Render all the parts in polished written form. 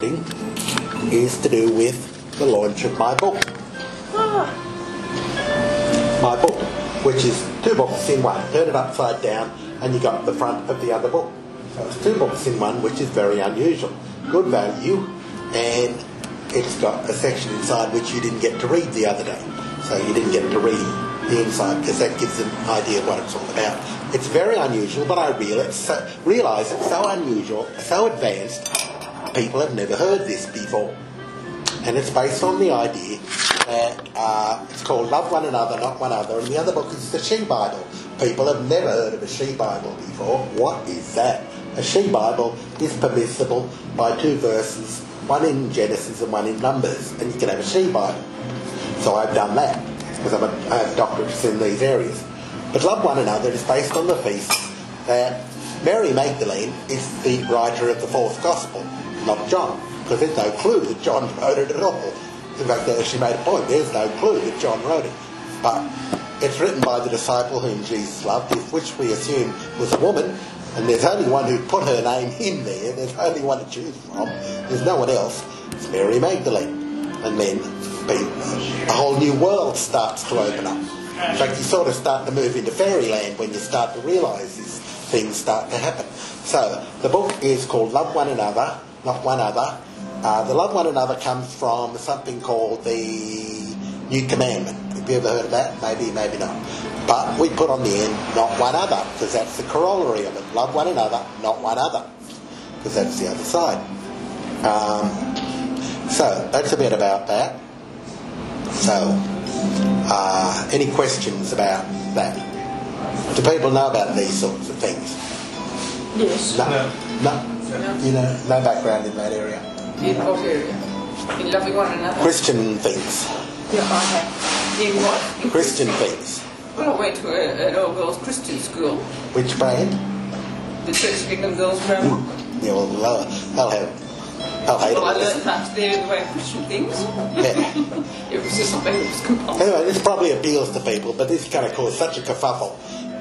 is to do with the launch of my book. My book, which is 2 books in one. Turn it upside down and you got the front of the other book. So it's 2 books in one, which is very unusual. Good value, and it's got a section inside which you didn't get to read the other day. So you didn't get to read the inside because that gives an idea of what it's all about. It's very unusual, but I realise it's so unusual, so advanced, people have never heard this before. And it's based on the idea that it's called Love One Another, Not One Other, and the other book is the She Bible. People have never heard of a She Bible before. What is that? A She Bible is permissible by 2 verses, one in Genesis and one in Numbers, and you can have a She Bible. So I've done that, because I have doctorates in these areas. But Love One Another is based on the feast that Mary Magdalene is the writer of the 4th Gospel, not John, because there's no clue that John wrote it at all. In fact, she made a point, there's no clue that John wrote it. But it's written by the disciple whom Jesus loved, which we assume was a woman, and there's only one who put her name in there. There's only one to choose from. There's no one else. It's Mary Magdalene. And then a whole new world starts to open up. In fact, you sort of start to move into fairyland when you start to realise these things start to happen. So the book is called Love One Another, Not One Other. The Love One Another comes from something called the New Commandment. Have you ever heard of that? Maybe, maybe not. But we put on the end, not one other, because that's the corollary of it. Love one another, not one other, because that's the other side. So that's a bit about that. So, any questions about that? Do people know about these sorts of things? Yes. No. You know, no background in that area. In what area? In loving one another? Christian things. Yeah, I have. In what? In Christian things. Well, I went to an all-girls Christian school. Which brand? The Church of England Girls' Grammar. Yeah, well, they'll hate it. Well, I learned that there the way Christian things. Yeah. It was just something that was compulsory. Anyway, this probably appeals to people, but this is going to cause such a kerfuffle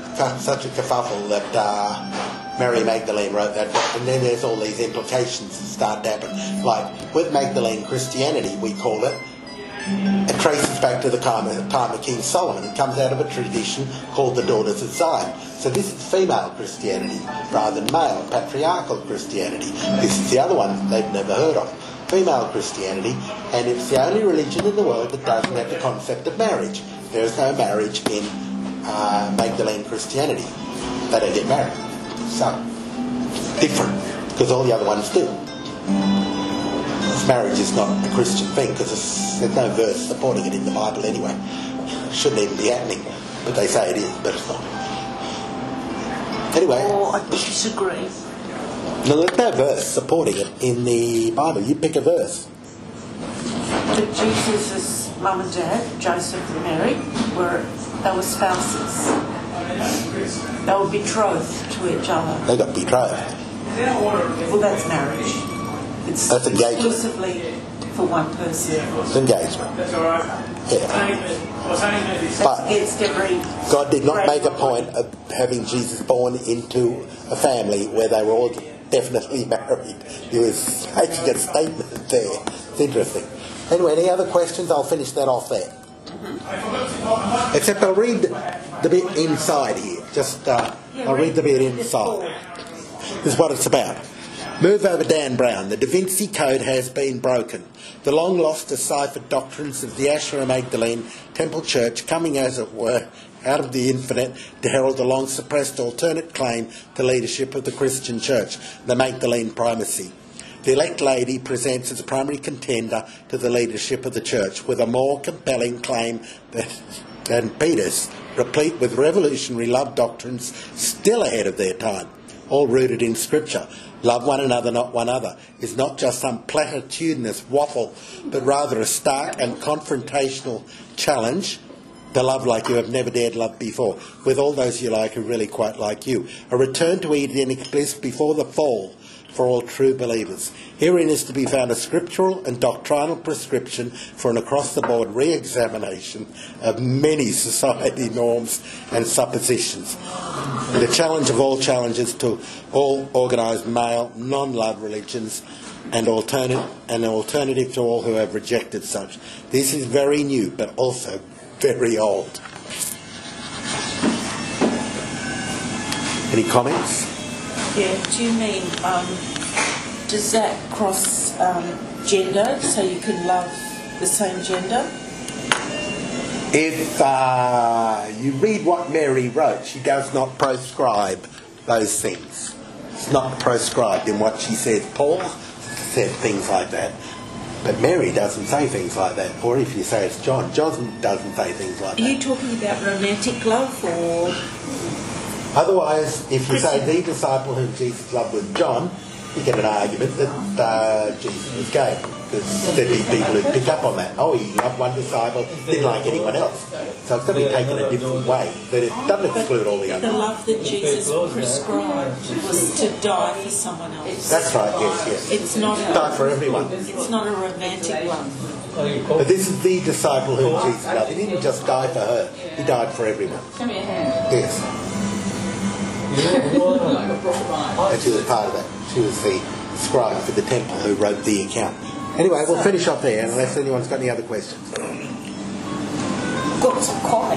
that Mary Magdalene wrote that book, and then there's all these implications that start to happen. Like, with Magdalene Christianity, we call it, it traces back to the time of King Solomon. It comes out of a tradition called the Daughters of Zion. So this is female Christianity rather than male, patriarchal Christianity. This is the other one they've never heard of. Female Christianity, and it's the only religion in the world that doesn't have the concept of marriage. There is no marriage in Magdalene Christianity. They don't get married. So, different, because all the other ones do. Marriage is not a Christian thing because there's no verse supporting it in the Bible anyway. It shouldn't even be happening, but they say it is, but it's not. Anyway. Oh, I disagree. No, there's no verse supporting it in the Bible. You pick a verse. But Jesus' mum and dad, Joseph and Mary, they were spouses. They were betrothed to each other. They got betrothed. Well, that's marriage. That's engagement. Exclusively for one person. It's engagement. Yeah. But God did not make a point of having Jesus born into a family where they were all definitely married. He was making a statement there. It's interesting. Anyway, any other questions? I'll finish that off there. Except I'll read the bit inside here. I'll read the bit inside. This is what it's about. Move over Dan Brown. The Da Vinci Code has been broken. The long-lost deciphered doctrines of the Asherah Magdalene Temple Church coming, as it were, out of the infinite to herald the long-suppressed alternate claim to leadership of the Christian Church, the Magdalene primacy. The elect lady presents as a primary contender to the leadership of the Church with a more compelling claim than Peter's, replete with revolutionary love doctrines still ahead of their time, all rooted in Scripture. Love one another, not one other, is not just some platitudinous waffle, but rather a stark and confrontational challenge to love like you have never dared love before, with all those you like who really quite like you. A return to Edenic bliss before the fall for all true believers. Herein is to be found a scriptural and doctrinal prescription for an across-the-board re-examination of many society norms and suppositions. The challenge of all challenges to all organised male, non-love religions and an alternative to all who have rejected such. This is very new, but also very old. Any comments? Yeah, do you mean, does that cross gender, so you can love the same gender? If you read what Mary wrote, she does not proscribe those things. It's not proscribed in what she says. Paul said things like that, but Mary doesn't say things like that. Or if you say it's John doesn't say things like that. Are you talking about romantic love or... Otherwise, if you say the disciple whom Jesus loved was John, you get an argument that Jesus was gay. Because there'd be people who'd pick up on that. Oh, he loved one disciple, didn't like anyone else. So it's got to be taken a different way. But it doesn't exclude all the others. The love that Jesus prescribed was to die for someone else. That's right, yes. It's not Die for everyone. It's not a romantic love. But this is the disciple whom Jesus loved. He didn't just die for her. He died for everyone. Give me a hand. Yes. And she was part of that. She was the scribe for the temple who wrote the account. Anyway, we'll finish up there unless anyone's got any other questions. Got some coffee.